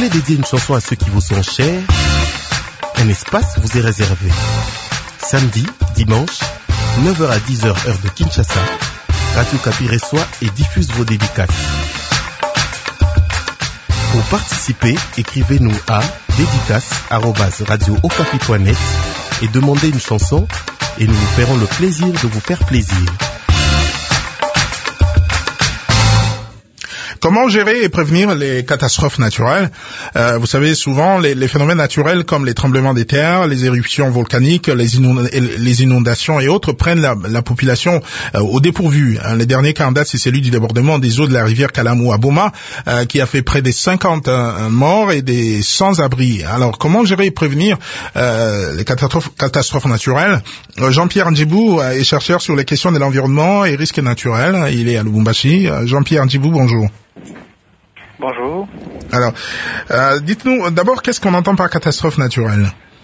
voulez dédier une chanson à ceux qui vous sont chers, un espace vous est réservé. Samedi, dimanche, 9h à 10h heure de Kinshasa, Radio Kapi reçoit et diffuse vos dédicaces. Pour participer, écrivez-nous à dédicace@radiookapi.net et demandez une chanson et nous vous ferons le plaisir de vous faire plaisir. Comment gérer et prévenir les catastrophes naturelles? Vous savez, souvent, les phénomènes naturels comme les tremblements des terres, les éruptions volcaniques, les inondations et autres prennent la population au dépourvu. Le dernier cas en date, c'est celui du débordement des eaux de la rivière Kalamu à Boma, qui a fait près des 50 morts et des sans-abri. Alors, comment gérer et prévenir les catastrophes naturelles? Jean-Pierre Ndjibou est chercheur sur les questions de l'environnement et risques naturels. Il est à Lubumbashi. Jean-Pierre Ndjibou, bonjour. Bonjour. Alors, dites-nous d'abord, qu'est-ce qu'on entend par catastrophe naturelle?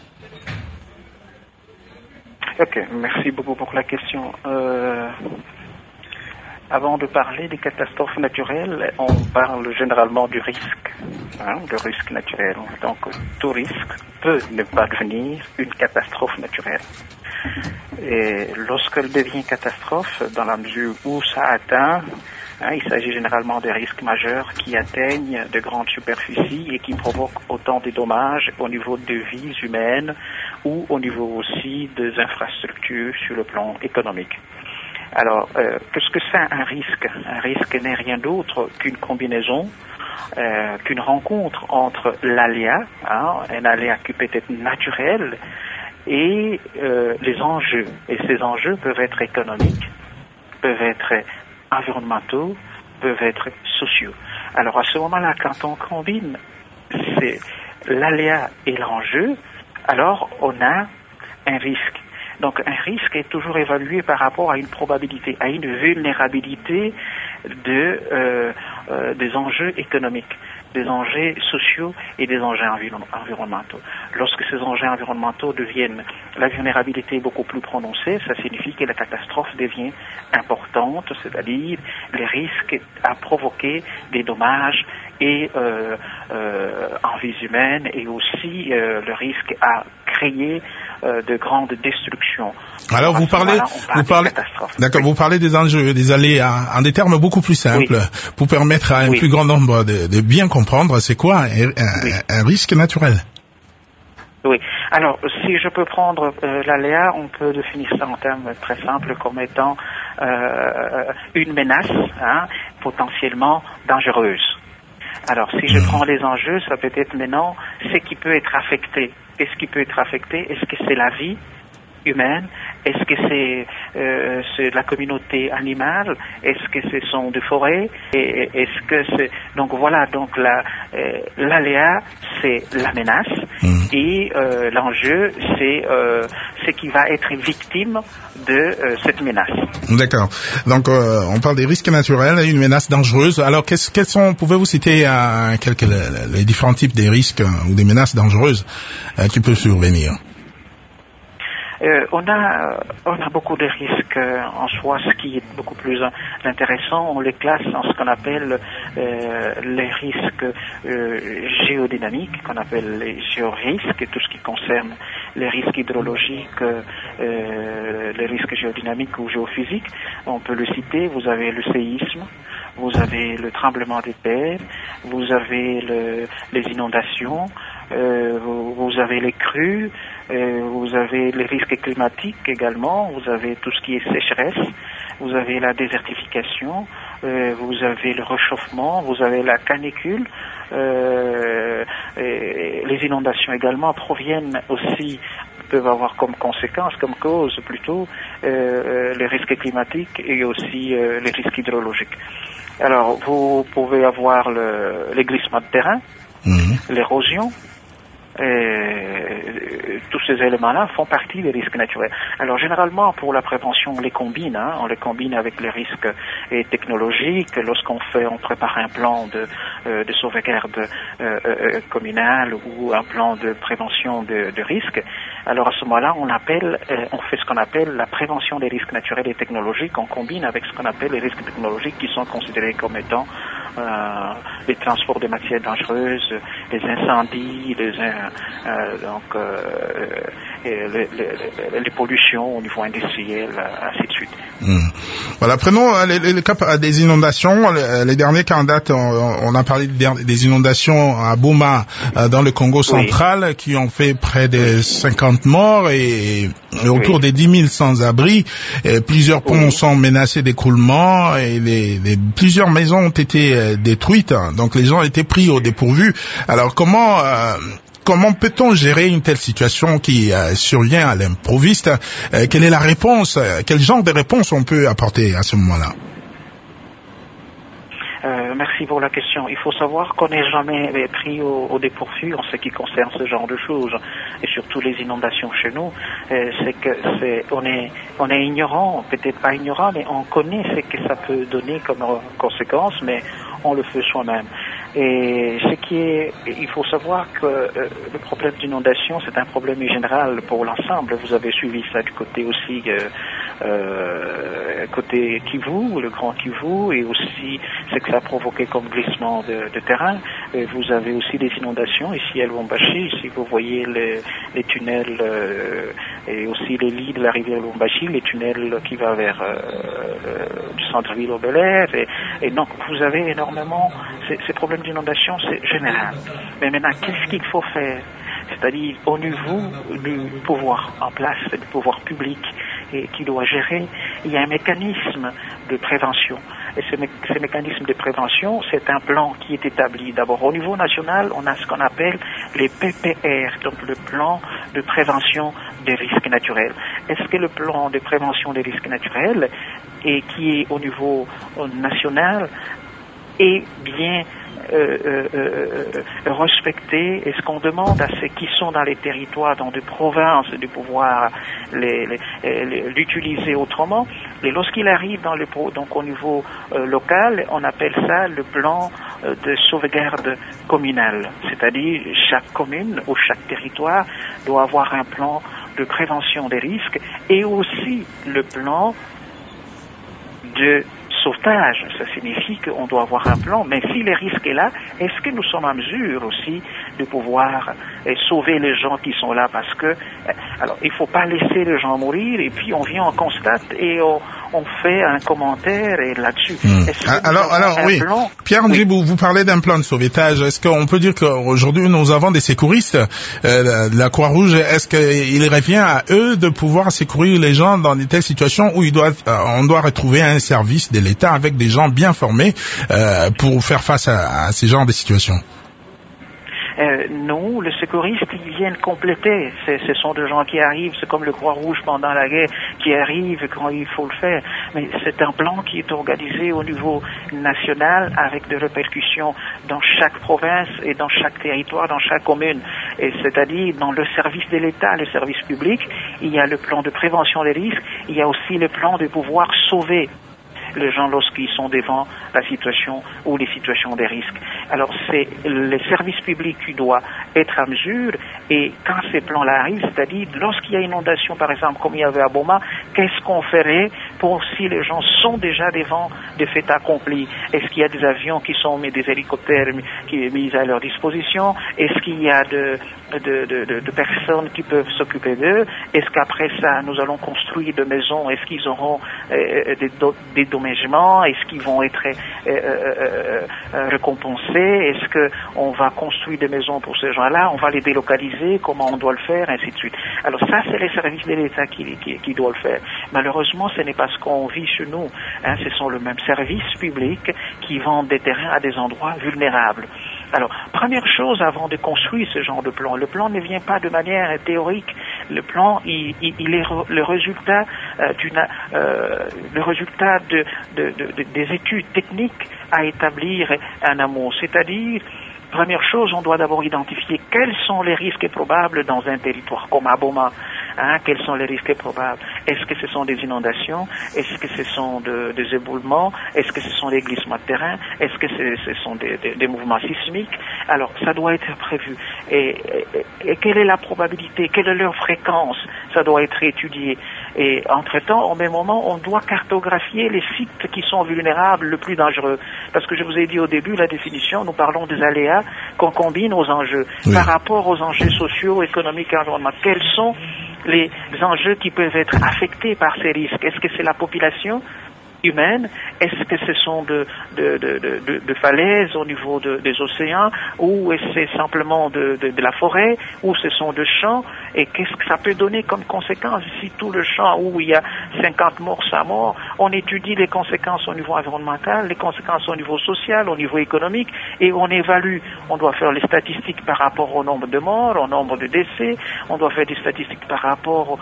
Ok, merci beaucoup pour la question. Avant de parler des catastrophes naturelles, on parle généralement du risque, le risque naturel. Donc, tout risque peut ne pas devenir une catastrophe naturelle. Et lorsqu'elle devient catastrophe, dans la mesure où ça atteint, il s'agit généralement de risques majeurs qui atteignent de grandes superficies et qui provoquent autant de dommages au niveau des vies humaines ou au niveau aussi des infrastructures sur le plan économique. Alors, qu'est-ce que c'est un risque? Un risque n'est rien d'autre qu'une combinaison, qu'une rencontre entre l'aléa, un aléa qui peut être naturel, et les enjeux. Et ces enjeux peuvent être économiques, peuvent être environnementaux, peuvent être sociaux. Alors à ce moment-là, quand on combine l'aléa et l'enjeu, alors on a un risque. Donc un risque est toujours évalué par rapport à une probabilité, à une vulnérabilité des enjeux économiques, des enjeux sociaux et des enjeux environnementaux. Lorsque ces enjeux environnementaux deviennent, la vulnérabilité est beaucoup plus prononcée, ça signifie que la catastrophe devient importante, c'est-à-dire les risques à provoquer des dommages et en vies humaines et aussi le risque à créer de grandes destructions. Alors vous parlez des enjeux, des aléas en des termes beaucoup plus simples, pour permettre à un plus grand nombre de bien comprendre c'est quoi un risque naturel. Oui. Alors, si je peux prendre l'aléa, on peut définir ça en termes très simples comme étant une menace potentiellement dangereuse. Alors, si je prends les enjeux, ça peut être maintenant ce qui peut être affecté. Est-ce qui peut être affecté? Est-ce que c'est la vie humaine? Est-ce que c'est la communauté animale? Est-ce que ce sont des forêts? Et est-ce que c'est... Donc voilà, donc l'aléa, c'est la menace. Et l'enjeu, c'est ce qui va être victime de cette menace. D'accord. Donc on parle des risques naturels et une menace dangereuse. Alors quels sont, pouvez-vous citer les différents types des risques ou des menaces dangereuses qui peuvent survenir? On a beaucoup de risques en soi. Ce qui est beaucoup plus intéressant, on les classe en ce qu'on appelle les risques géodynamiques, qu'on appelle les géorisques, tout ce qui concerne les risques hydrologiques, les risques géodynamiques ou géophysiques. On peut le citer. Vous avez le séisme, vous avez le tremblement de terre, vous avez les inondations, vous avez les crues, vous avez les risques climatiques également, vous avez tout ce qui est sécheresse, vous avez la désertification, vous avez le réchauffement, vous avez la canicule. Les inondations également peuvent avoir comme conséquence, comme cause plutôt, les risques climatiques et aussi les risques hydrologiques. Alors, vous pouvez avoir les glissements de terrain, l'érosion. Tous ces éléments-là font partie des risques naturels. Alors généralement pour la prévention on les combine avec les risques technologiques. Lorsqu'on prépare un plan de sauvegarde communale ou un plan de prévention de risques. Alors à ce moment-là on fait ce qu'on appelle la prévention des risques naturels et technologiques. On combine avec ce qu'on appelle les risques technologiques qui sont considérés comme étant les transports de matières dangereuses, les incendies, les pollutions au niveau industriel, ainsi de suite. Voilà, prenons le cas des inondations. Les derniers cas en date, on a parlé des inondations à Boma, dans le Congo central, qui ont fait près de 50 morts et autour des 10 000 sans-abri. Plusieurs ponts sont menacés d'écroulement et plusieurs maisons ont été détruites. Donc les gens étaient pris au dépourvu. Alors comment peut-on gérer une telle situation qui survient à l'improviste? Quelle est la réponse? Quel genre de réponse on peut apporter à ce moment-là? Merci pour la question. Il faut savoir qu'on n'est jamais pris au dépourvu en ce qui concerne ce genre de choses, et surtout les inondations chez nous. On est ignorant, peut-être pas ignorant, mais on connaît ce que ça peut donner comme conséquence, mais on le fait soi-même. Et il faut savoir que le problème d'inondation, c'est un problème général pour l'ensemble. Vous avez suivi ça du côté aussi, côté Kivu, le grand Kivu, et aussi ce que ça a provoqué comme glissement de terrain. Et vous avez aussi des inondations ici à Lubumbashi. Ici, vous voyez les tunnels et aussi les lits de la rivière Lubumbashi, les tunnels qui vont vers du centre-ville au Bel-Air. Et donc, vous avez énormément ces problèmes d'inondation, c'est général. Mais maintenant, qu'est-ce qu'il faut faire? C'est-à-dire au niveau du pouvoir en place, du pouvoir public et qui doit gérer, il y a un mécanisme de prévention. Et ce mécanisme de prévention, c'est un plan qui est établi. D'abord, au niveau national, on a ce qu'on appelle les PPR, donc le plan de prévention des risques naturels. Est-ce que le plan de prévention des risques naturels, et qui est au niveau national, est bien respecter? Est-ce qu'on demande à ceux qui sont dans les territoires, dans des provinces, de pouvoir l'utiliser autrement? Et lorsqu'il arrive donc au niveau local, on appelle ça le plan de sauvegarde communale. C'est-à-dire chaque commune ou chaque territoire doit avoir un plan de prévention des risques et aussi le plan de sauvetage. Ça signifie qu'on doit avoir un plan, mais si le risque est là, est-ce que nous sommes en mesure aussi de pouvoir sauver les gens qui sont là? Parce que, alors, il ne faut pas laisser les gens mourir et puis on vient, on constate et on fait un commentaire et là-dessus. Alors oui, Pierre Ndjibou, vous parlez d'un plan de sauvetage. Est-ce qu'on peut dire qu'aujourd'hui nous avons des secouristes de la Croix-Rouge? Est-ce qu'il revient à eux de pouvoir secourir les gens dans de telles situations où on doit retrouver un service de l'État avec des gens bien formés pour faire face à ces genres de situations? Non, les secouristes, ils viennent compléter. Ce sont des gens qui arrivent, c'est comme le Croix-Rouge pendant la guerre, qui arrivent quand il faut le faire. Mais c'est un plan qui est organisé au niveau national avec des répercussions dans chaque province et dans chaque territoire, dans chaque commune. Et c'est-à-dire, dans le service de l'État, le service public, il y a le plan de prévention des risques, il y a aussi le plan de pouvoir sauver les gens lorsqu'ils sont devant la situation ou les situations de risque. Alors c'est le service public qui doit être à mesure, et quand ces plans-là arrivent, c'est-à-dire lorsqu'il y a inondation par exemple comme il y avait à Boma, qu'est-ce qu'on ferait pour si les gens sont déjà devant des faits accomplis? Est-ce qu'il y a des avions qui sont mis, des hélicoptères qui sont mis à leur disposition? Est-ce qu'il y a de personnes qui peuvent s'occuper d'eux? Est-ce qu'après ça nous allons construire des maisons? Est-ce qu'ils auront des dommagements? Est-ce qu'ils vont être récompensés? Est-ce qu'on va construire des maisons pour ces gens-là? On va les délocaliser? Comment on doit le faire? Ainsi de suite. Alors ça, c'est les services de l'État qui doivent le faire. Malheureusement, ce n'est pas ce qu'on vit chez nous. Ce sont les mêmes services publics qui vendent des terrains à des endroits vulnérables. Alors, première chose avant de construire ce genre de plan, le plan ne vient pas de manière théorique. Le plan, il est le résultat des études techniques à établir en amont. C'est-à-dire, première chose, on doit d'abord identifier quels sont les risques probables dans un territoire comme à Boma. Quels sont les risques probables? Est-ce que ce sont des inondations? Est-ce que ce sont des éboulements? Est-ce que ce sont des glissements de terrain? Est-ce que ce sont des mouvements sismiques? Alors, ça doit être prévu. Et quelle est la probabilité? Quelle est leur fréquence? Ça doit être étudié. Et entre-temps, au même moment, on doit cartographier les sites qui sont vulnérables, le plus dangereux. Parce que je vous ai dit au début, la définition, nous parlons des aléas qu'on combine aux enjeux. Oui. Par rapport aux enjeux sociaux, économiques et environnementaux, quels sont les enjeux qui peuvent être affectés par ces risques? Est-ce que c'est la population humaine? Est-ce que ce sont de falaises au niveau des océans, ou est-ce que c'est simplement de la forêt, ou ce sont de champs? Et qu'est-ce que ça peut donner comme conséquence si tout le champ où il y a 50 morts, 100 morts, on étudie les conséquences au niveau environnemental, les conséquences au niveau social, au niveau économique, et on évalue. On doit faire les statistiques par rapport au nombre de morts, au nombre de décès, on doit faire des statistiques par rapport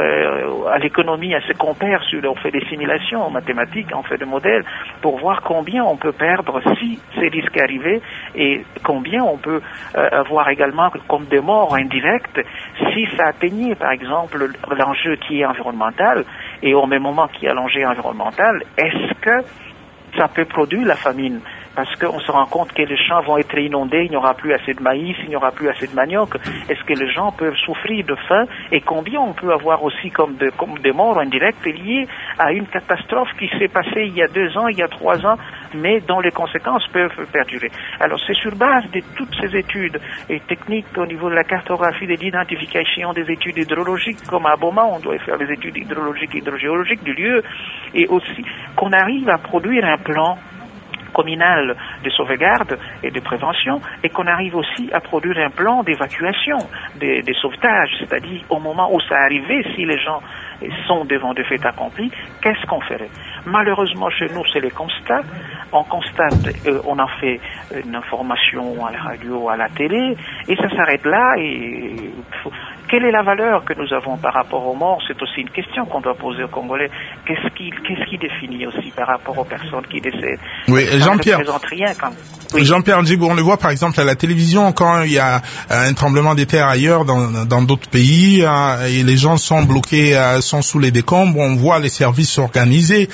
à l'économie, à ce qu'on perd, on fait des simulations mathématiques, on fait des modèles pour voir combien on peut perdre si ces risques arrivaient, et combien on peut avoir également comme des morts indirectes si ça atteignait par exemple l'enjeu qui est environnemental, et au même moment qu'il y a l'enjeu environnemental, est-ce que ça peut produire la famine? Parce qu'on se rend compte que les champs vont être inondés, il n'y aura plus assez de maïs, il n'y aura plus assez de manioc. Est-ce que les gens peuvent souffrir de faim? Et combien on peut avoir aussi comme des morts indirectes liées à une catastrophe qui s'est passée il y a 2 ans, il y a 3 ans, mais dont les conséquences peuvent perdurer. Alors c'est sur base de toutes ces études et techniques au niveau de la cartographie, de l'identification des études hydrologiques, comme à Boma, on doit faire les études hydrologiques et hydrogéologiques du lieu, et aussi qu'on arrive à produire un plan communal de sauvegarde et de prévention, et qu'on arrive aussi à produire un plan d'évacuation, des sauvetages, c'est-à-dire au moment où ça arrivait, si les gens sont devant des faits accomplis, qu'est-ce qu'on ferait? Malheureusement, chez nous, c'est les constats. On constate, on en fait une information à la radio, à la télé, et ça s'arrête là. Et quelle est la valeur que nous avons par rapport aux morts? C'est aussi une question qu'on doit poser aux Congolais. Qu'est-ce qui définit aussi par rapport aux personnes qui décèdent? Oui, Jean-Pierre. Oui. Jean-Pierre Djibou, on le voit par exemple à la télévision quand il y a un tremblement de terre ailleurs dans d'autres pays, et les gens sont bloqués, sont sous les décombres, on voit les services s'organiser,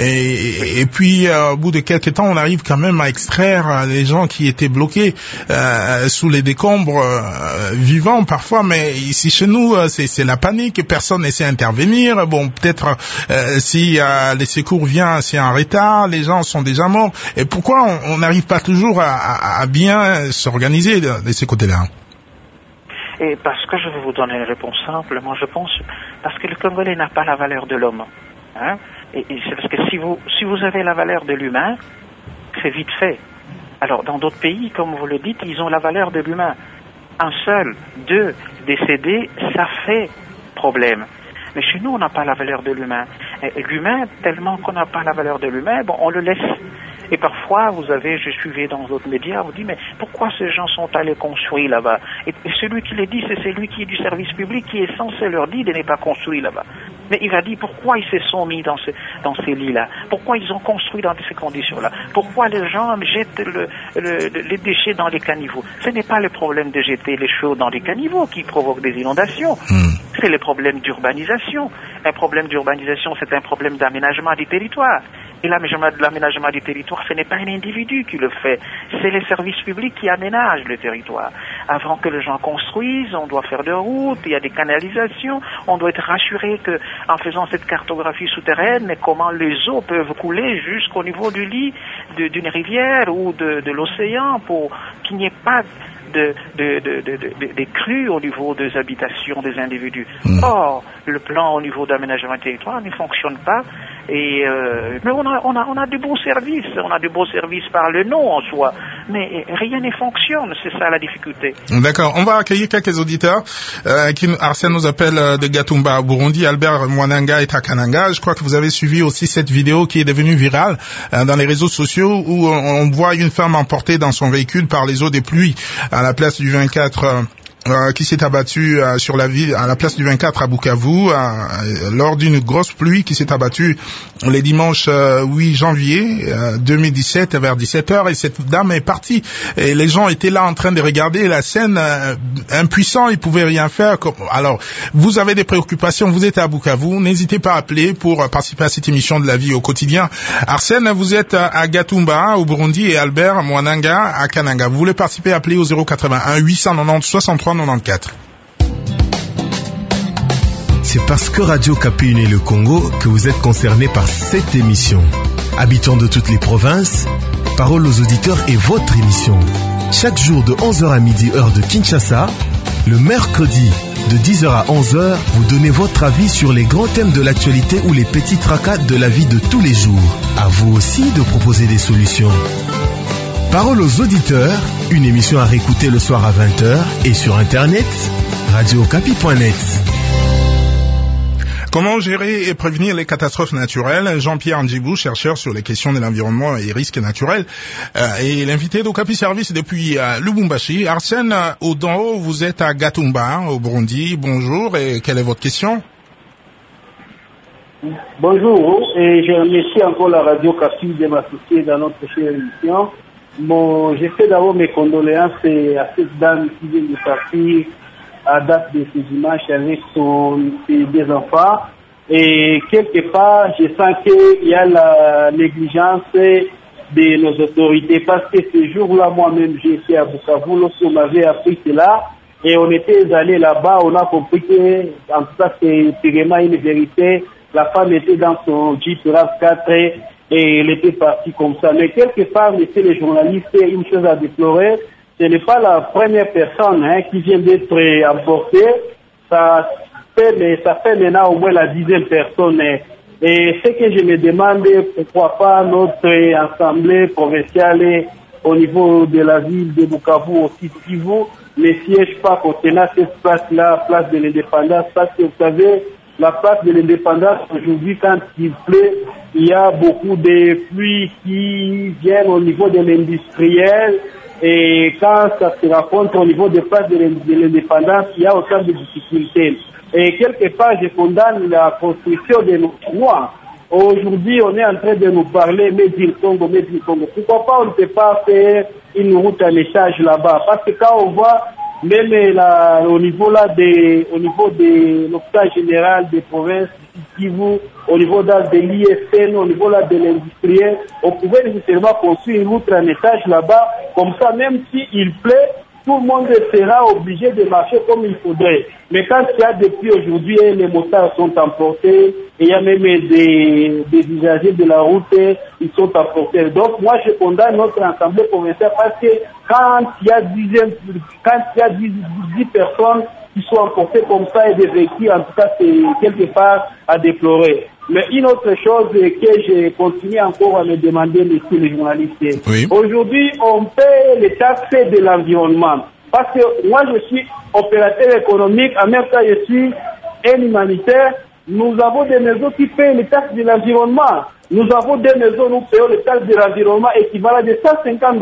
et puis au bout de quelques temps on arrive quand même à extraire les gens qui étaent bloqués sous les décombres, vivants parfois, mais ici chez nous c'est la panique, personne n'essaie d'intervenir. Bon, peut-être si les secours viennent, c'est en retard, les gens sont déjà morts. Et pourquoi on n'arrive pas toujours à bien s'organiser de ces côtés-là? Et parce que je vais vous donner une réponse simple, moi je pense, parce que le Congolais n'a pas la valeur de l'homme. Hein? Et c'est parce que si vous avez la valeur de l'humain, c'est vite fait. Alors dans d'autres pays, comme vous le dites, ils ont la valeur de l'humain. Un seul, 2 décédés, ça fait problème. Mais chez nous, on n'a pas la valeur de l'humain. Et l'humain, tellement qu'on n'a pas la valeur de l'humain, bon, on le laisse. Et parfois, je suivais dans d'autres médias, vous dites, mais pourquoi ces gens sont allés construire là-bas? Et celui qui les dit, c'est celui qui est du service public, qui est censé leur dire de ne pas construire là-bas. Mais il va dire pourquoi ils se sont mis dans ces lits-là, pourquoi ils ont construit dans ces conditions-là, pourquoi les gens jettent les déchets dans les caniveaux. Ce n'est pas le problème de jeter les choses dans les caniveaux qui provoque des inondations, c'est le problème d'urbanisation. Un problème d'urbanisation, c'est un problème d'aménagement du territoire. Et l'aménagement du territoire, ce n'est pas un individu qui le fait, c'est les services publics qui aménagent le territoire. Avant que les gens construisent, on doit faire des routes, il y a des canalisations, on doit être rassuré que, en faisant cette cartographie souterraine, comment les eaux peuvent couler jusqu'au niveau du lit d'une rivière ou de l'océan pour qu'il n'y ait pas des crues au niveau des habitations des individus. Or, le plan au niveau d'aménagement du territoire ne fonctionne pas. Mais on a de beaux services, par le nom en soi, mais rien ne fonctionne, c'est ça la difficulté. D'accord, on va accueillir quelques auditeurs. Arsène nous appelle de Gatumba, Burundi, Albert Mwananga et Takananga. Je crois que vous avez suivi aussi cette vidéo qui est devenue virale dans les réseaux sociaux où on voit une femme emportée dans son véhicule par les eaux des pluies à la place du 24 qui s'est abattu sur la ville, à la place du 24 à Bukavu, lors d'une grosse pluie qui s'est abattue les dimanches 8 janvier 2017 vers 17h, et cette dame est partie. Et les gens étaient là en train de regarder la scène, impuissants, ils pouvaient rien faire. Alors, vous avez des préoccupations, vous êtes à Bukavu, n'hésitez pas à appeler pour participer à cette émission de la vie au quotidien. Arsène, vous êtes à Gatumba, au Burundi, et Albert Mwananga à Kananga. Vous voulez participer, appelez au 081 890 63 94. c'est parce que Radio Okapi unit le Congo que vous êtes concerné par cette émission. Habitants de toutes les provinces, Parole aux auditeurs est votre émission. Chaque jour de 11h à midi, heure de Kinshasa, le mercredi de 10h à 11h, vous donnez votre avis sur les grands thèmes de l'actualité ou les petits tracas de la vie de tous les jours. À vous aussi de proposer des solutions. Parole aux auditeurs, une émission à réécouter le soir à 20h et sur internet, radiookapi.net. Comment gérer et prévenir les catastrophes naturelles? Jean-Pierre Ndjibou, chercheur sur les questions de l'environnement et risques naturels, et l'invité d'Okapi Service depuis Lubumbashi. Arsène Odan, vous êtes à Gatumba, au Burundi. Bonjour, et quelle est votre question? Bonjour, et je remercie encore la radio Okapi de m'associer dans notre chère émission. Bon, je fais d'abord mes condoléances à cette dame qui vient de partir à date de ce dimanche avec ses deux enfants. Et quelque part, je sens qu'il y a la négligence de nos autorités parce que ce jour-là, moi-même, j'étais à Bukavu lorsqu'on m'avait appris cela et on était allé là-bas, on a compris que, en tout cas, c'est vraiment une vérité. La femme était dans son Jeep RAV4 et elle était partie comme ça. Mais quelque part, messieurs les journalistes, une chose à déplorer, ce n'est pas la première personne qui vient d'être emportée. Ça fait maintenant au moins la 10e personne. Et ce que je me demande, pourquoi pas notre assemblée provinciale au niveau de la ville de Bukavu aussi, Kivu, ne siège pas contenant cette place-là, place de l'indépendance, parce que vous savez, la place de l'indépendance aujourd'hui, quand il pleut, il y a beaucoup de pluies qui viennent au niveau de l'industriel. Et quand ça se rencontre au niveau des places de l'indépendance, il y a autant de difficultés. Et quelque part, je condamne la construction de nos rois. Aujourd'hui, on est en train de nous parler Made in Congo, Made in Congo. Pourquoi pas on ne peut pas faire une route à l'échange là-bas? Parce que quand on voit même là, au niveau de l'hôpital général des provinces, au niveau de l'IFN, au niveau là de l'industriel, on pouvait nécessairement construire une route en étage là-bas, comme ça, même s'il plaît, tout le monde sera obligé de marcher comme il faudrait. Mais quand il y a depuis aujourd'hui, les motards sont emportés, et il y a même des usagers de la route, ils sont emportés. Donc moi, je condamne notre assemblée provinciale parce que quand il y a 10 personnes qui sont emportées comme ça et des véhicules, en tout cas, c'est quelque part à déplorer. Mais une autre chose que j'ai continué encore à me demander, messieurs les journalistes. Oui. Aujourd'hui, on paie les taxes de l'environnement. Parce que moi, je suis opérateur économique, en même temps, je suis un humanitaire. Nous avons des maisons qui payent les taxes de l'environnement. Nous avons des maisons, nous payons les taxes de l'environnement équivalent de $150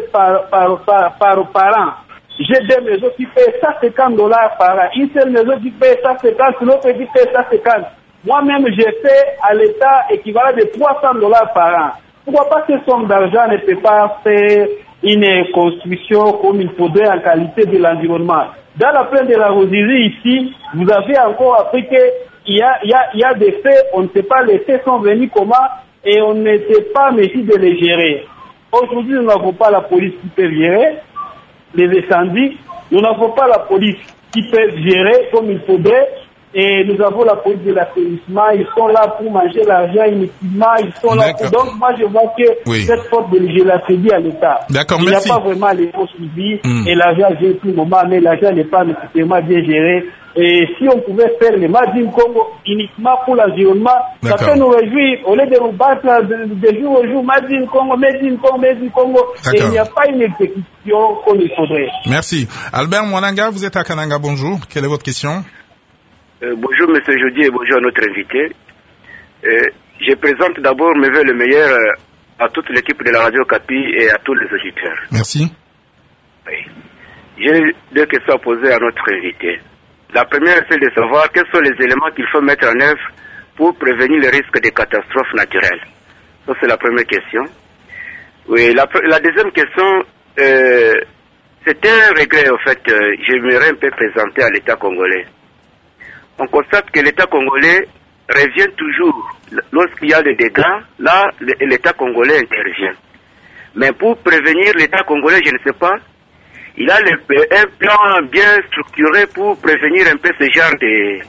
par an. J'ai des maisons qui payent $150 par an. Une seule maison qui paye 150, l'autre qui paye 150. Moi-même, j'ai fait à l'État équivalent de $300 par an. Pourquoi pas que somme d'argent ne peut pas faire une construction comme il faudrait en qualité de l'environnement? Dans la plaine de la Rosirie ici, vous avez encore appris qu'il y a des faits, on ne sait pas les faits sont venus comment et on n'était pas mesure de les gérer. Aujourd'hui, nous n'avons pas la police qui peut gérer les incendies, nous n'avons pas la police qui peut gérer comme il faudrait. Et nous avons la police de l'assainissement, ils sont là pour manger l'argent inutilement, ils sont là pour... Donc moi je vois que cette faute de je la saisis à l'État. D'accord, il n'y a pas vraiment les faux suivis et l'argent gère tout le moment, mais l'argent n'est pas nécessairement bien géré. Et si on pouvait faire le Made in Congo uniquement pour l'environnement, ça peut nous réjouir. Au lieu de nous battre de jour au jour, Made in Congo, Made in Congo, Made in Congo, et il n'y a pas une exécution comme il faudrait. Merci. Albert Mwananga, vous êtes à Kananga, bonjour. Quelle est votre question? Bonjour M. Jody et bonjour à notre invité. Je présente d'abord mes vœux le meilleur à toute l'équipe de la radio Okapi et à tous les auditeurs. Merci. Oui. J'ai deux questions à poser à notre invité. La première, c'est de savoir quels sont les éléments qu'il faut mettre en œuvre pour prévenir le risque de catastrophes naturelles. Ça, c'est la première question. Oui, la deuxième question, c'est un regret, en fait, j'aimerais un peu présenter à l'État congolais. On constate que l'État congolais revient toujours, lorsqu'il y a des dégâts, là, l'État congolais intervient. Mais pour prévenir l'État congolais, je ne sais pas, il a un plan bien structuré pour prévenir un peu ce genre de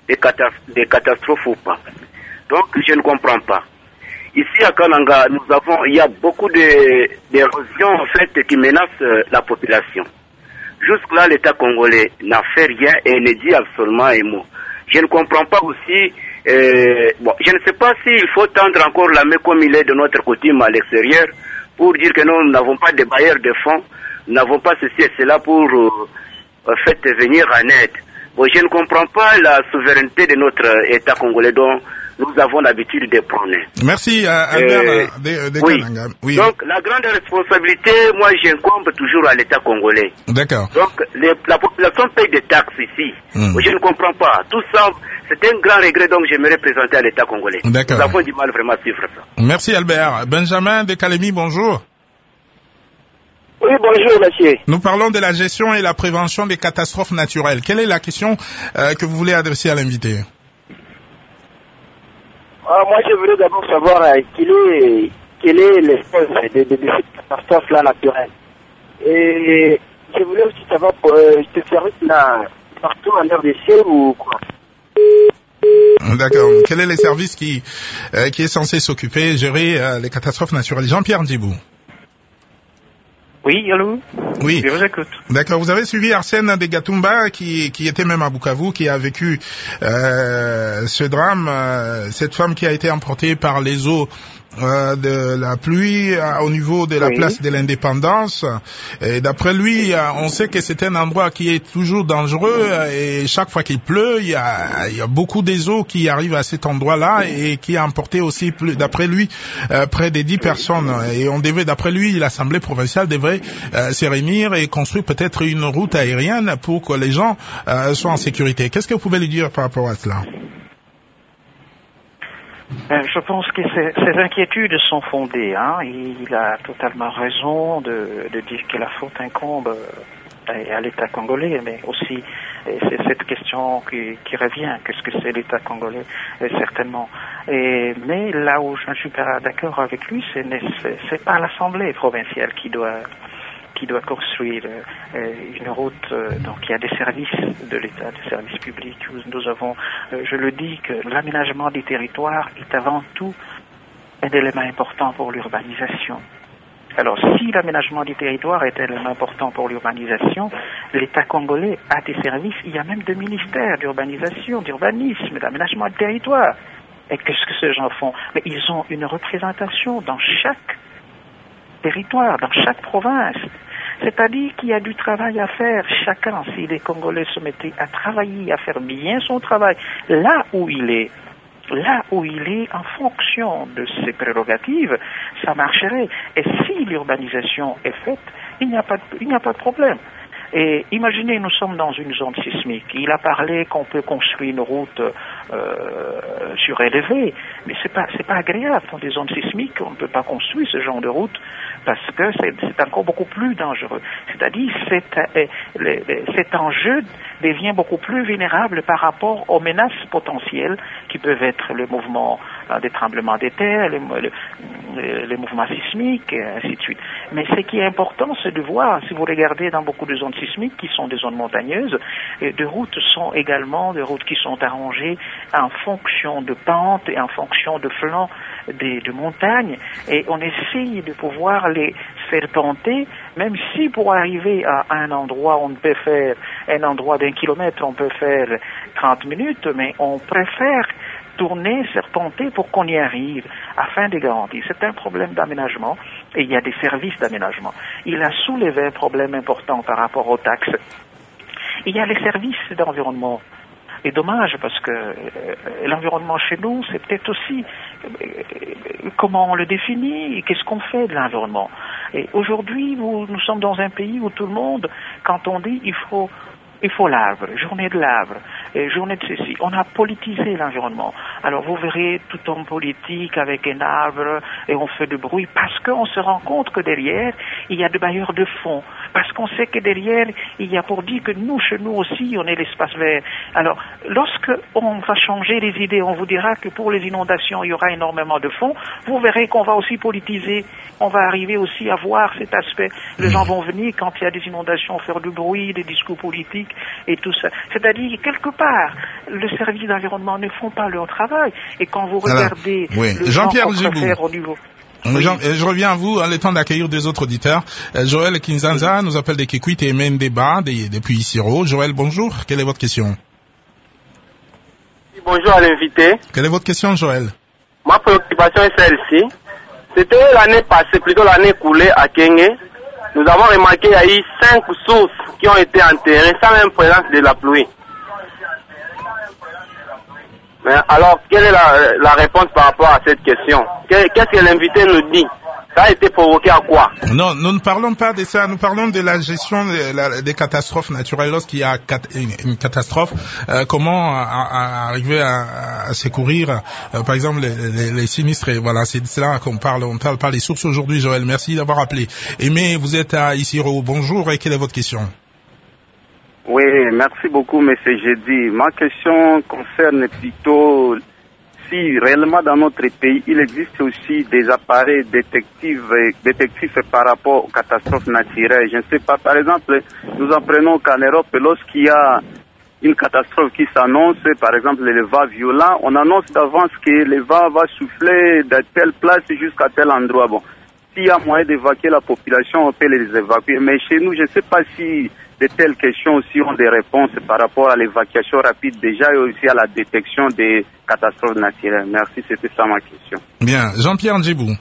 des catastrophes ou pas. Donc, je ne comprends pas. Ici à Kananga, il y a beaucoup d'érosions en fait qui menacent la population. Jusque-là, l'État congolais n'a fait rien et ne dit absolument un mot. Je ne comprends pas aussi, je ne sais pas s'il faut tendre encore la main comme il est de notre coutume à l'extérieur pour dire que nous n'avons pas de bailleurs de fonds, nous n'avons pas ceci et cela pour venir en aide. Bon, je ne comprends pas la souveraineté de notre État congolais dont nous avons l'habitude de prôner. Merci Albert de oui. Kananga. Oui. Donc la grande responsabilité, moi j'incombe toujours à l'État congolais. D'accord. Donc la population paye des taxes ici. Je ne comprends pas. Tout ça, c'est un grand regret, donc j'aimerais présenter à l'État congolais. D'accord. Nous avons du mal vraiment à suivre ça. Merci Albert. Benjamin de Kalemi, bonjour. Oui, bonjour, monsieur. Nous parlons de la gestion et la prévention des catastrophes naturelles. Quelle est la question que vous voulez adresser à l'invité? Moi, je voulais d'abord savoir quelle est l'espèce de cette catastrophe-là naturelle. Et je voulais aussi savoir ce service-là partout en l'air des cieux ou quoi? D'accord. Quel est le service qui est censé s'occuper, gérer les catastrophes naturelles? Jean-Pierre Ndjibou. Oui, allô? Oui. Je vous écoute. D'accord. Vous avez suivi Arsène de Gatumba qui était même à Bukavu, qui a vécu ce drame, cette femme qui a été emportée par les eaux de la pluie au niveau de la place de l'Indépendance. Et d'après lui, on sait que c'est un endroit qui est toujours dangereux et chaque fois qu'il pleut, il y a beaucoup des eaux qui arrivent à cet endroit-là et qui a emporté aussi, d'après lui, près de 10 personnes. Et on devait, d'après lui, l'Assemblée provinciale devrait se réunir et construire peut-être une route aérienne pour que les gens soient en sécurité. Qu'est-ce que vous pouvez lui dire par rapport à cela? Je pense que ces inquiétudes sont fondées. Il a totalement raison de dire que la faute incombe à l'État congolais, mais aussi c'est cette question qui revient. Qu'est-ce que c'est l'État congolais? Certainement. Mais là où je ne suis pas d'accord avec lui, c'est pas l'Assemblée provinciale qui doit construire une route. Donc il y a des services de l'État, des services publics. Nous avons, je le dis, que l'aménagement des territoires est avant tout un élément important pour l'urbanisation. Alors si l'aménagement des territoires est un élément important pour l'urbanisation, l'État congolais a des services, il y a même des ministères d'urbanisation, d'urbanisme, d'aménagement des territoires. Et qu'est-ce que ces gens font? Mais ils ont une représentation dans chaque territoire, dans chaque province. C'est-à-dire qu'il y a du travail à faire. Chacun, si les Congolais se mettaient à travailler, à faire bien son travail, là où il est en fonction de ses prérogatives, ça marcherait. Et si l'urbanisation est faite, il n'y a pas de problème. Et imaginez, nous sommes dans une zone sismique. Il a parlé qu'on peut construire une route surélevée, mais c'est pas agréable. Dans des zones sismiques, on ne peut pas construire ce genre de route parce que c'est encore beaucoup plus dangereux. C'est-à-dire, cet enjeu devient beaucoup plus vulnérable par rapport aux menaces potentielles qui peuvent être le mouvement des tremblements de terre, les mouvements sismiques, et ainsi de suite. Mais ce qui est important, c'est de voir, si vous regardez dans beaucoup de zones sismiques qui sont des zones montagneuses, de routes sont également des routes qui sont arrangées en fonction de pentes et en fonction de flancs de montagnes, et on essaye de pouvoir les serpenter, même si pour arriver à un endroit, on peut faire un endroit d'1 kilomètre, on peut faire 30 minutes, mais on préfère tourner, serpenter pour qu'on y arrive, afin de garantir. C'est un problème d'aménagement, et il y a des services d'aménagement. Il a soulevé un problème important par rapport aux taxes. Il y a les services d'environnement. Et dommage, parce que l'environnement chez nous, c'est peut-être aussi comment on le définit et qu'est-ce qu'on fait de l'environnement. Et aujourd'hui, nous sommes dans un pays où tout le monde, quand on dit il faut l'arbre, journée de l'arbre, journée de ceci. On a politisé l'environnement. Alors vous verrez tout homme politique avec un arbre et on fait du bruit parce qu'on se rend compte que derrière, il y a des bailleurs de fonds parce qu'on sait que derrière, il y a pour dire que nous, chez nous aussi, on est l'espace vert. Alors, lorsque on va changer les idées, on vous dira que pour les inondations, il y aura énormément de fonds, vous verrez qu'on va aussi politiser, on va arriver aussi à voir cet aspect. Les gens vont venir, quand il y a des inondations, faire du bruit, des discours politiques et tout ça. C'est-à-dire, quelque part, le service d'environnement ne font pas leur travail. Et quand vous regardez le Jean-Pierre qu'on préfère au niveau... Oui. Je reviens à vous, le temps d'accueillir deux autres auditeurs. Joël Kinzanza nous appelle des Kikwit et mène débat depuis Isiro. Joël, bonjour. Quelle est votre question? Bonjour à l'invité. Quelle est votre question, Joël? Ma préoccupation est celle-ci. C'était l'année passée, plutôt l'année écoulée à Kenge. Nous avons remarqué qu'il y a eu 5 sources qui ont été enterrées sans même présence de la pluie. Mais alors, quelle est la réponse par rapport à cette question? Qu'est-ce que l'invité nous dit? Ça a été provoqué à quoi? Non, nous ne parlons pas de ça. Nous parlons de la gestion des catastrophes naturelles. Lorsqu'il y a une catastrophe, comment arriver à secourir, par exemple, les sinistrés. Voilà, c'est de cela qu'on parle. On ne parle pas des sources aujourd'hui, Joël. Merci d'avoir appelé. Aimé, vous êtes à Isiro. Bonjour, et quelle est votre question? Oui, merci beaucoup, monsieur Jeudi. Ma question concerne plutôt si réellement dans notre pays, il existe aussi des appareils détectifs par rapport aux catastrophes naturelles. Je ne sais pas, par exemple, nous apprenons qu'en Europe, lorsqu'il y a une catastrophe qui s'annonce, par exemple le vent violent, on annonce d'avance que le vent va souffler de telle place jusqu'à tel endroit. Bon, s'il y a moyen d'évacuer la population, on peut les évacuer. Mais chez nous, je ne sais pas si de telles questions aussi ont des réponses par rapport à l'évacuation rapide déjà et aussi à la détection des catastrophes naturelles. Merci, c'était ça ma question. Bien. Jean-Pierre Ndjibou.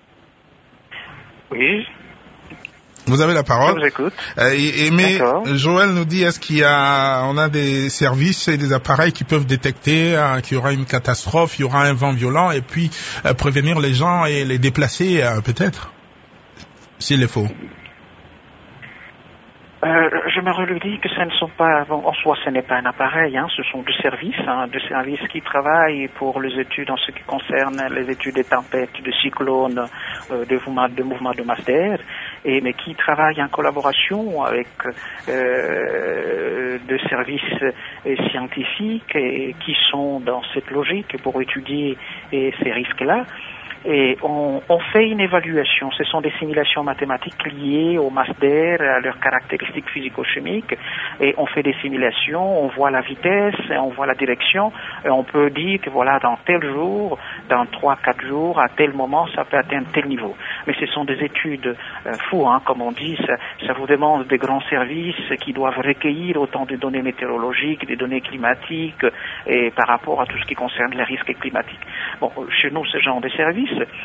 Oui. Vous avez la parole. Je vous écoute. Mais Joël nous dit, est-ce on a des services et des appareils qui peuvent détecter qu'il y aura une catastrophe, il y aura un vent violent et puis prévenir les gens et les déplacer peut-être, s'il est faux. Je me redis que ce ne sont pas, en soi, ce n'est pas un appareil, ce sont des services qui travaillent pour les études en ce qui concerne les études des tempêtes, des cyclones, de mouvements de masse d'air, mais qui travaillent en collaboration avec des services scientifiques et qui sont dans cette logique pour étudier ces risques-là. Et on fait une évaluation. Ce sont des simulations mathématiques liées aux masses d'air, à leurs caractéristiques physico-chimiques. Et on fait des simulations, on voit la vitesse, on voit la direction. Et on peut dire que voilà, dans tel jour, dans 3-4 jours, à tel moment, ça peut atteindre tel niveau. Mais ce sont des études fous, comme on dit. Ça vous demande des grands services qui doivent recueillir autant de données météorologiques, des données climatiques, et par rapport à tout ce qui concerne les risques climatiques. Bon, chez nous, ce genre de services,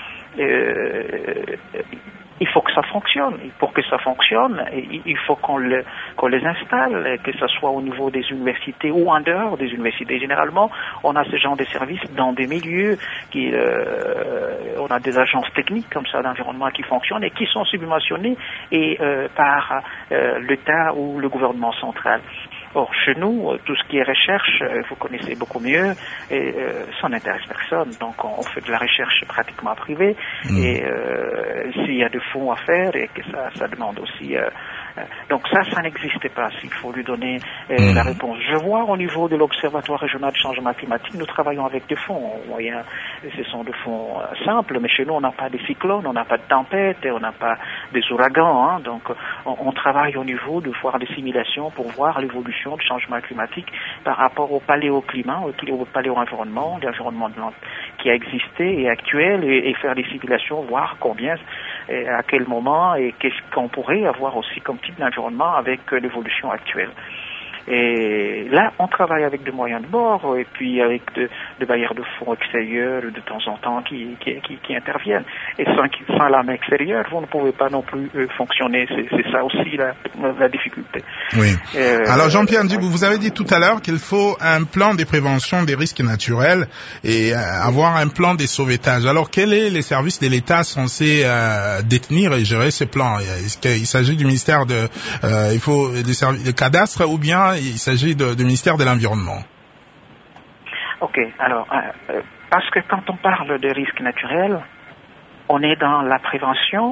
il faut que ça fonctionne. Pour que ça fonctionne, il faut qu'on les installe, que ce soit au niveau des universités ou en dehors des universités. Généralement, on a ce genre de services dans des milieux on a des agences techniques comme ça d'environnement qui fonctionnent et qui sont subventionnés par l'État ou le gouvernement central. Or, chez nous, tout ce qui est recherche, vous connaissez beaucoup mieux, et ça n'intéresse personne. Donc, on fait de la recherche pratiquement privée, et s'il y a des fonds à faire, et que ça demande aussi... donc ça n'existe pas, s'il faut lui donner la réponse. Je vois au niveau de l'Observatoire régional du changement climatique, nous travaillons avec des fonds moyens. Ce sont des fonds simples, mais chez nous, on n'a pas de cyclones, on n'a pas de tempêtes, et on n'a pas des ouragans. Donc, on travaille au niveau de voir des simulations pour voir l'évolution du changement climatique par rapport au paléoclimat, au paléo-environnement, l'environnement qui a existé et actuel, et faire des simulations, voir combien, et à quel moment, et qu'est-ce qu'on pourrait avoir aussi comme type d'environnement avec l'évolution actuelle. Et là, on travaille avec des moyens de bord et puis avec des bailleurs de fonds extérieurs de temps en temps qui interviennent. Et sans la main extérieure, vous ne pouvez pas non plus fonctionner. C'est ça aussi la difficulté. Oui. Alors Jean-Pierre Ndjibou, vous avez dit tout à l'heure qu'il faut un plan de prévention des risques naturels et avoir un plan de sauvetage. Alors quels sont les services de l'État censés détenir et gérer ces plans? Est-ce qu'il s'agit du ministère il faut des cadastres ou bien il s'agit du ministère de l'Environnement? Ok, alors, parce que quand on parle de risques naturels, on est dans la prévention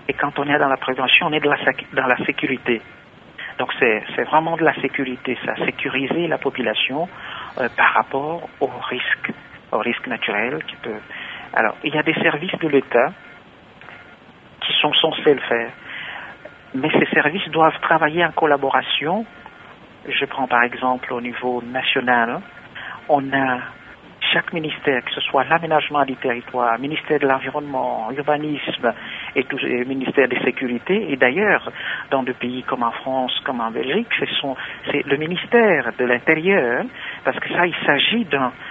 Et quand on est dans la prévention, on est dans la sécurité. Donc c'est vraiment de la sécurité, ça, sécuriser la population par rapport aux risques naturels qui peuvent. Alors, il y a des services de l'État qui sont censés le faire, mais ces services doivent travailler en collaboration. Je prends par exemple au niveau national, on a chaque ministère, que ce soit l'aménagement du territoire, ministère de l'environnement, l'urbanisme et tout, et ministère des sécurités. Et d'ailleurs, dans des pays comme en France, comme en Belgique, c'est le ministère de l'Intérieur, parce que ça, il s'agit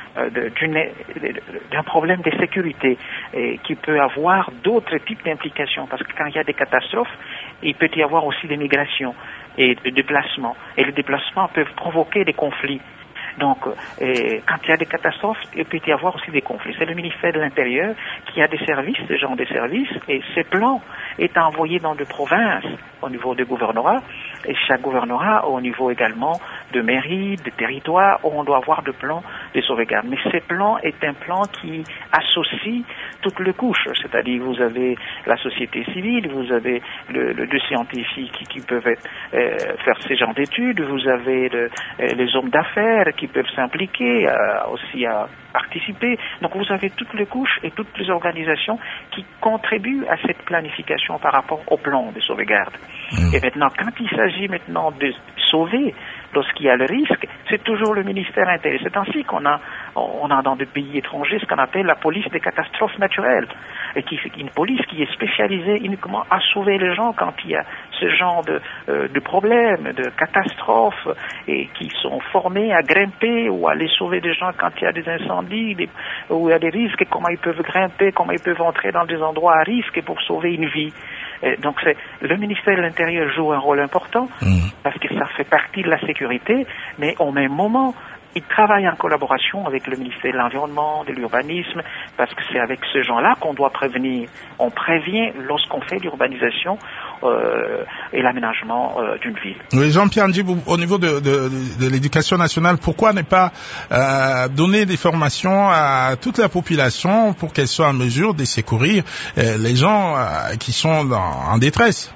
d'un problème de sécurité et qui peut avoir d'autres types d'implications. Parce que quand il y a des catastrophes, il peut y avoir aussi des migrations et des déplacements. Et les déplacements peuvent provoquer des conflits. Donc, quand il y a des catastrophes, il peut y avoir aussi des conflits. C'est le ministère de l'Intérieur qui a des services, ce genre de services, et ces plans est envoyé dans des provinces au niveau des gouvernorats, et chaque gouvernorat au niveau également de mairie, de territoire, où on doit avoir des plans de sauvegarde. Mais ces plans est un plan qui associe toutes les couches, c'est-à-dire vous avez la société civile, vous avez les scientifiques qui peuvent faire ces genres d'études, vous avez les hommes d'affaires qui peuvent s'impliquer aussi à participer. Donc vous avez toutes les couches et toutes les organisations qui contribuent à cette planification par rapport au plan de sauvegarde. Et maintenant, quand il s'agit maintenant de sauver, lorsqu'il y a le risque, c'est toujours le ministère intérieur. C'est ainsi qu'on a dans des pays étrangers ce qu'on appelle la police des catastrophes naturelles, et une police qui est spécialisée uniquement à sauver les gens quand il y a ce genre de problèmes, de catastrophes, et qui sont formés à grimper ou à aller sauver des gens quand il y a des incendies, où il y a des risques, et comment ils peuvent grimper, comment ils peuvent entrer dans des endroits à risque pour sauver une vie. Donc le ministère de l'Intérieur joue un rôle important parce que ça fait partie de la sécurité, mais au même moment, il travaille en collaboration avec le ministère de l'Environnement, de l'Urbanisme, parce que c'est avec ces gens-là qu'on doit prévenir. On prévient lorsqu'on fait l'urbanisation et l'aménagement d'une ville. Oui, Jean-Pierre Ndjibou, au niveau de l'éducation nationale, pourquoi ne pas donner des formations à toute la population pour qu'elle soit en mesure de secourir les gens qui sont en détresse?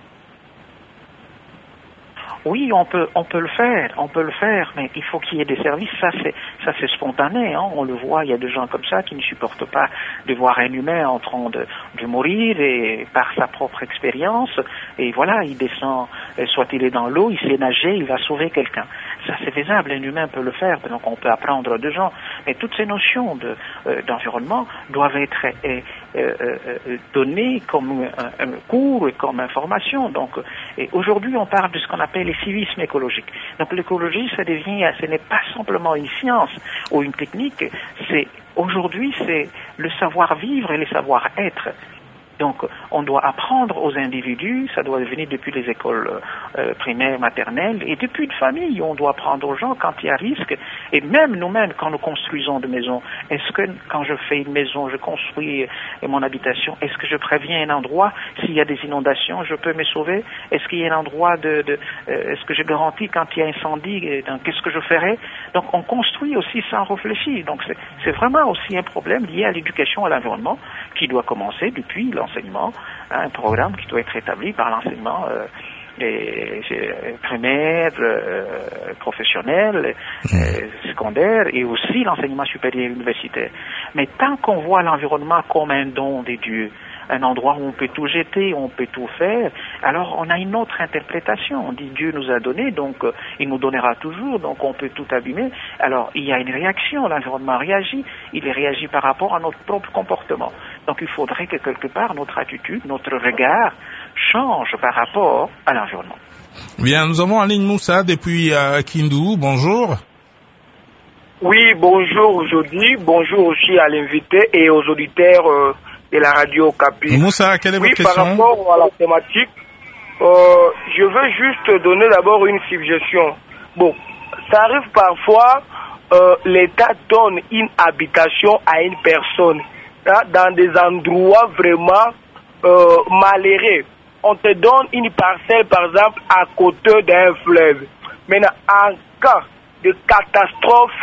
Oui, on peut le faire, mais il faut qu'il y ait des services. Ça c'est spontané, hein. On le voit, il y a des gens comme ça qui ne supportent pas de voir un humain en train de mourir, et par sa propre expérience, et voilà, il descend, soit il est dans l'eau, il sait nager, il va sauver quelqu'un. Ça c'est faisable, un humain peut le faire, donc on peut apprendre de gens. Mais toutes ces notions d'environnement doivent être données comme un cours et comme information. Donc, et aujourd'hui on parle de ce qu'on appelle le civisme écologique. Donc l'écologie, ce n'est pas simplement une science ou une technique, aujourd'hui c'est le savoir-vivre et le savoir-être. Donc, on doit apprendre aux individus, ça doit venir depuis les écoles primaires, maternelles, et depuis une famille, on doit apprendre aux gens quand il y a risque, et même nous-mêmes, quand nous construisons des maisons, est-ce que quand je fais une maison, je construis mon habitation, est-ce que je préviens un endroit, s'il y a des inondations, je peux me sauver? Est-ce qu'il y a un endroit est-ce que je garantis quand il y a incendie, qu'est-ce que je ferai? Donc, on construit aussi sans réfléchir. Donc, c'est vraiment aussi un problème lié à l'éducation à l'environnement qui doit commencer depuis l'enseignement, un programme qui doit être établi par l'enseignement primaire, professionnel, secondaire, et aussi l'enseignement supérieur universitaire. Mais tant qu'on voit l'environnement comme un don de Dieu, un endroit où on peut tout jeter, où on peut tout faire, alors on a une autre interprétation. On dit Dieu nous a donné, donc il nous donnera toujours, donc on peut tout abîmer. Alors il y a une réaction, l'environnement réagit, il réagit par rapport à notre propre comportement. Donc il faudrait que quelque part notre attitude, notre regard change par rapport à l'environnement. Bien, nous avons en ligne Moussa depuis Kindu. Bonjour. Oui, bonjour aujourd'hui. Bonjour aussi à l'invité et aux auditeurs de la radio Okapi. Moussa, quelle est votre question? Par rapport à la thématique, je veux juste donner d'abord une suggestion. Bon, ça arrive parfois, l'État donne une habitation à une personne dans des endroits vraiment malheureux. On te donne une parcelle, par exemple, à côté d'un fleuve. Maintenant, en cas de catastrophe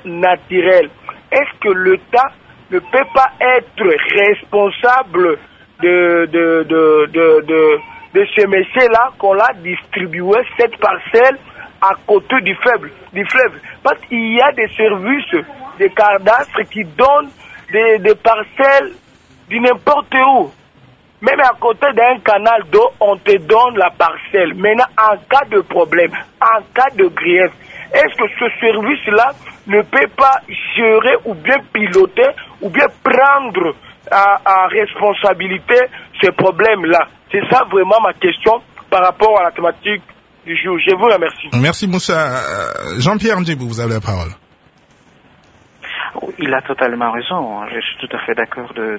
naturelle, est-ce que l'État ne peut pas être responsable ce monsieur-là qu'on l'a distribué cette parcelle à côté du fleuve. Parce qu'il y a des services de cadastre qui donnent des parcelles de n'importe où. Même à côté d'un canal d'eau, on te donne la parcelle. Maintenant, en cas de problème, en cas de grief, est-ce que ce service-là ne peut pas gérer ou bien piloter ou bien prendre à responsabilité ce problème-là? C'est ça vraiment ma question par rapport à la thématique du jour. Je vous remercie. Merci Moussa. Jean-Pierre Ndjibou, vous avez la parole. Il a totalement raison. Je suis tout à fait d'accord de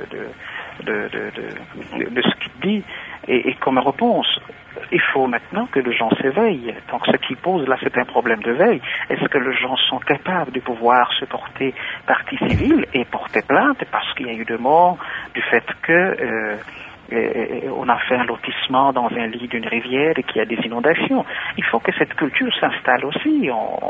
ce qu'il dit. Et comme réponse, il faut maintenant que les gens s'éveillent. Donc ce qui pose là, c'est un problème de veille. Est-ce que les gens sont capables de pouvoir se porter partie civile et porter plainte parce qu'il y a eu de morts du fait que on a fait un lotissement dans un lit d'une rivière et qu'il y a des inondations. Il faut que cette culture s'installe aussi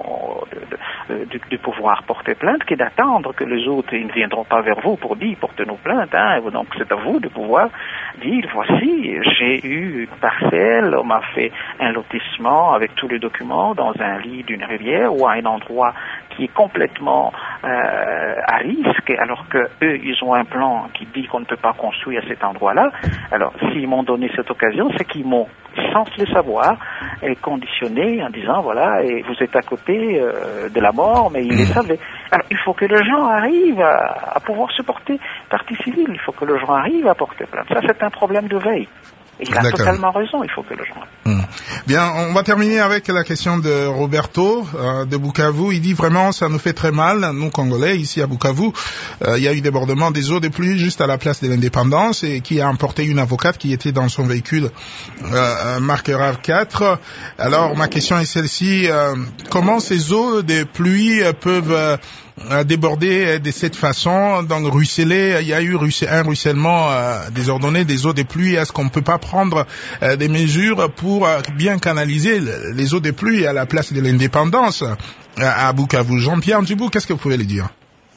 de pouvoir porter plainte, que d'attendre que les autres ils ne viendront pas vers vous pour dire portez-nous plainte. Hein. Donc c'est à vous de pouvoir dire voici, j'ai eu une parcelle, on m'a fait un lotissement avec tous les documents dans un lit d'une rivière ou à un endroit qui est complètement à risque, alors que eux ils ont un plan qui dit qu'on ne peut pas construire à cet endroit-là. Alors s'ils m'ont donné cette occasion, c'est qu'ils m'ont, sans le savoir, conditionné en disant voilà, et vous êtes à côté de la mort, mais ils les savaient. Alors il faut que les gens arrivent à pouvoir se porter partie civile, il faut que les gens arrivent à porter plainte. Ça c'est un problème de veille. Et il a totalement raison, il faut que les gens... Bien, on va terminer avec la question de Roberto de Bukavu. Il dit vraiment, ça nous fait très mal, nous Congolais, ici à Bukavu. Il y a eu débordement des eaux de pluie juste à la place de l'Indépendance et qui a emporté une avocate qui était dans son véhicule marque RAV4. Alors, ma question est celle-ci. Comment ces eaux de pluie peuvent déborder de cette façon, donc ruisseler? Il y a eu un ruissellement désordonné des eaux de pluie. Est-ce qu'on ne peut pas prendre des mesures pour bien canaliser les eaux de pluie à la place de l'Indépendance à Bukavu? Jean-Pierre Ndjibou, qu'est-ce que vous pouvez lui dire?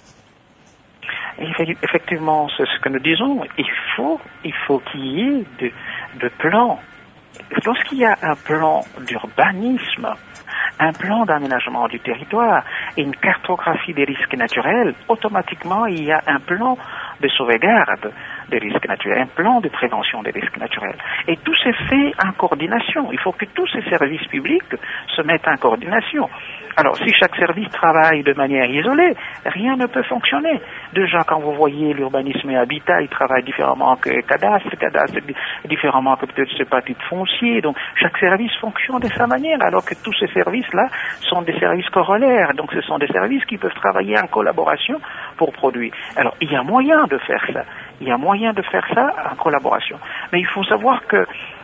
Effectivement, c'est ce que nous disons. Il faut qu'il y ait de plans. Lorsqu'il y a un plan d'urbanisme, un plan d'aménagement du territoire et une cartographie des risques naturels, automatiquement il y a un plan de sauvegarde des risques naturels, un plan de prévention des risques naturels. Et tout s'est fait en coordination. Il faut que tous ces services publics se mettent en coordination. Alors, si chaque service travaille de manière isolée, rien ne peut fonctionner. Déjà, quand vous voyez l'urbanisme et habitat, ils travaillent différemment que cadastre différemment que peut-être ce pas titre foncier. Donc, chaque service fonctionne de sa manière, alors que tous ces services-là sont des services corollaires. Donc, ce sont des services qui peuvent travailler en collaboration pour produire. Alors, il y a moyen de faire ça. Il y a moyen de faire ça en collaboration. Mais il faut savoir que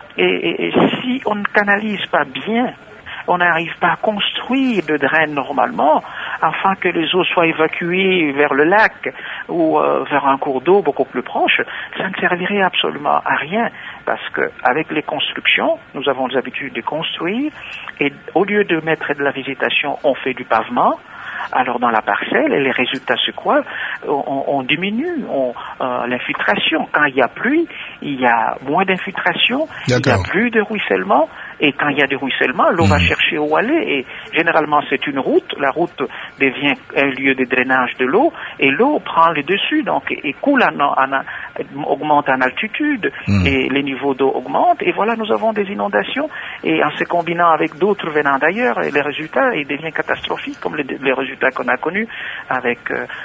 si on ne canalise pas bien, on n'arrive pas à construire de draines normalement afin que les eaux soient évacuées vers le lac ou vers un cours d'eau beaucoup plus proche, ça ne servirait absolument à rien parce que avec les constructions, nous avons l'habitude de construire et au lieu de mettre de la végétation, on fait du pavement. Alors dans la parcelle, et les résultats c'est quoi? On diminue l'infiltration. Quand il y a pluie, il y a moins d'infiltration, il y a plus de ruissellement, et quand il y a du ruissellement, l'eau va chercher où aller, et généralement c'est une route, la route devient un lieu de drainage de l'eau, et l'eau prend le dessus, donc et coule augmente en altitude, et les niveaux d'eau augmentent, et voilà, nous avons des inondations, et en se combinant avec d'autres venant d'ailleurs, les résultats ils deviennent catastrophiques, comme les résultats qu'on a connus avec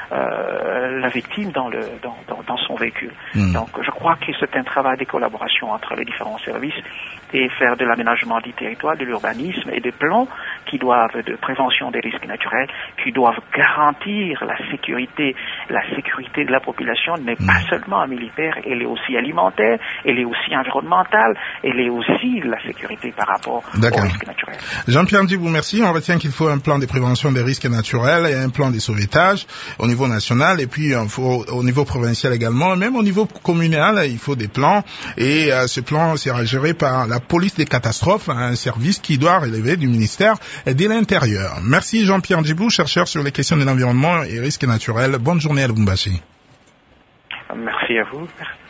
la victime dans son véhicule. Donc je crois que c'est un travail de collaboration entre les différents services et faire de l'aménagement du territoire, de l'urbanisme et des plans qui doivent de prévention des risques naturels, qui doivent garantir la sécurité de la population n'est pas seulement militaire, elle est aussi alimentaire, elle est aussi environnementale, elle est aussi la sécurité par rapport aux risques naturels. Jean-Pierre Ndjibou, merci. On retient qu'il faut un plan de prévention des risques naturels et un plan de sauvetage au niveau national et puis au niveau provincial également, même au niveau communal, il faut des plans et ce plan sera géré par la police des catastrophes, un service qui doit relever du ministère de l'Intérieur. Merci Jean-Pierre Ndjibou, chercheur sur les questions de l'environnement et risques naturels. Bonne journée à Lubumbashi. Merci à vous.